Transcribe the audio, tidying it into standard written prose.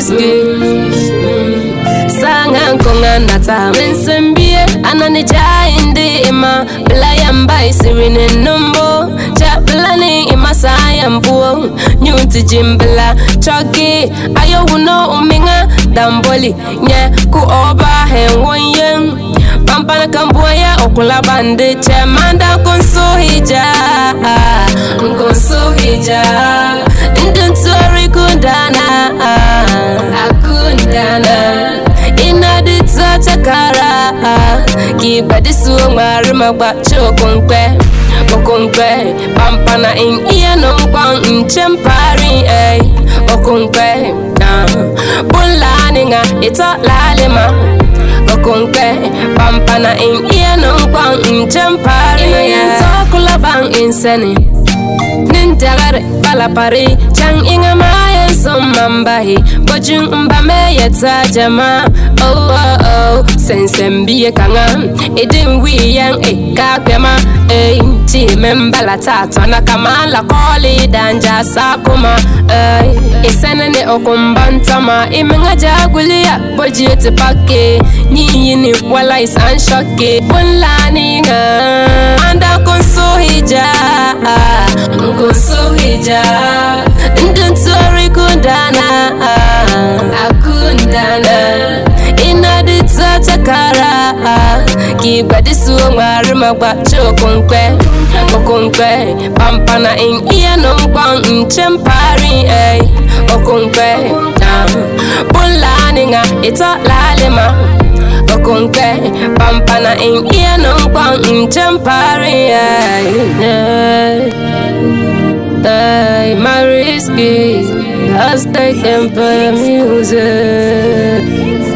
risky. Sangan kongan nata mensembie anani jainde ima belayamba isirine numbo cha belani ima sayambu nyuti jimbela choki ayo uno uminga damboli nye ku oba henwoyen pampana kamboya okula bande che manda konso hija nduntori kundana akundana inadita chakara kibadisu marima bacho konkwe pampana in iya no kwang chempari okonkwe bulaninga ita lalema okonkwe pampana in iya no kwang chempari ina kula bang insane Nintagare balapari chang inga maya somambahi bojung mbame yeta jama oh sensembiye kanga edin wiyang kakema chi membala tata na kamala koli danja sakuma isenene okumbantama imenga jagulia bojete pake nyini wala isan shoke bunlani nga anda konso hija nduntori kundana akundana inadita chakara kibadisu marima bacho konkwe pampana in iya no kwang chempari okonkwe bulaninga ita lalema okonkwe pampana in iya no kwang chempari my risky, let's take them for music.